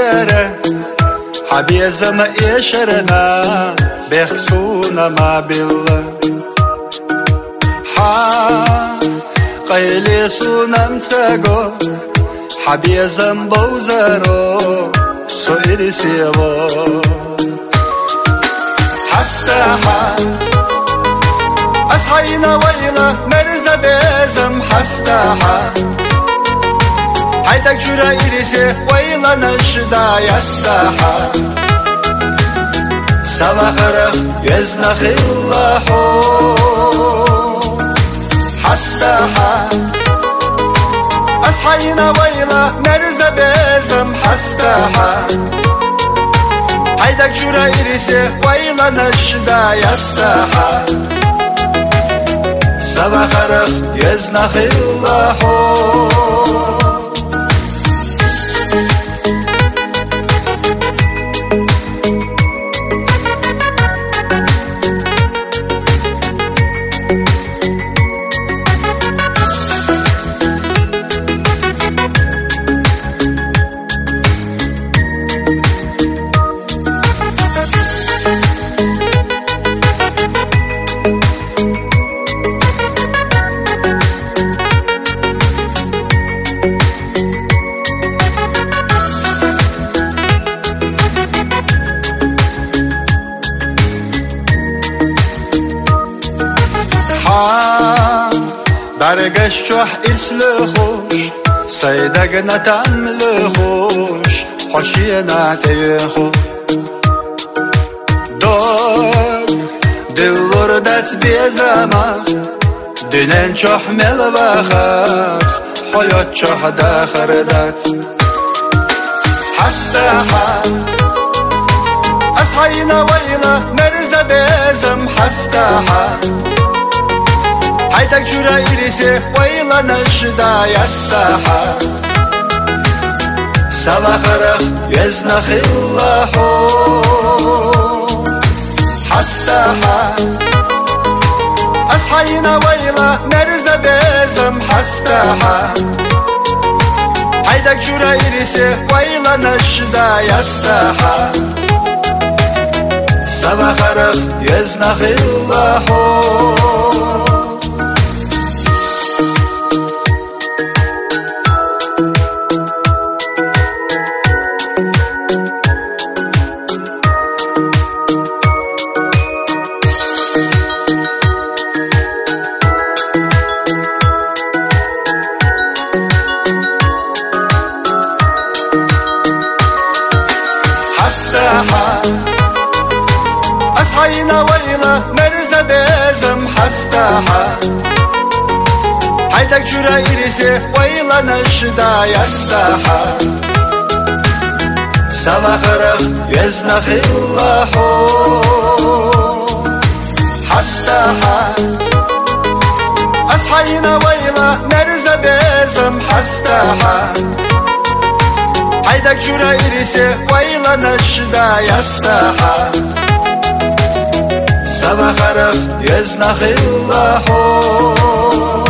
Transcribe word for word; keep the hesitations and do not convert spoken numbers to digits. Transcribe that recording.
إشارة حبيزة ما إشارنا بيخسونا ما بالله ها قيلي سونم تاقو حبيزة بوزارو سوئري سيبو حستاحا أصحينا ويلا مرزا بيزم حستاحا حيتك جرا إريسي ويلا نشدا يستاحا سبخرخ يزنخ اللحو حستاحا أصحينا ويلا مرزا بيزم حستاحا حيتك جرا إريسي ويلا نشدا يستاحا سبخرخ يزنخ اللحو برگشت چوح ارس لخوش سیدگ نتم لخوش خوشی نتی خو دار دلور دست بیزمخ دینن چوح مل بخخ حیات چوح داخر دست حستاحا اصحینا ویلا مرز بیزم حستاحا حيتك جرا إريسي ويلا نشدا يستاحا سبخرخ يزنخ اللحو حستاحا أصحينا ويلا مرزا بيزم حستاحا حيتك جرا إريسي ويلا نشدا يستاحا سبخرخ يزنخ اللحو حستاحا أصحينا ويلا مرزا بيزم حستاحا حيتك جرا إريسي ويلا نشدا يستاحا سبخرخ يزنخ اللحو حستاحا أصحينا ويلا مرزا بيزم حستاحا حيتك جرا إريسي ويلا نشدا يستاحا سبخرخ يزنخ اللحو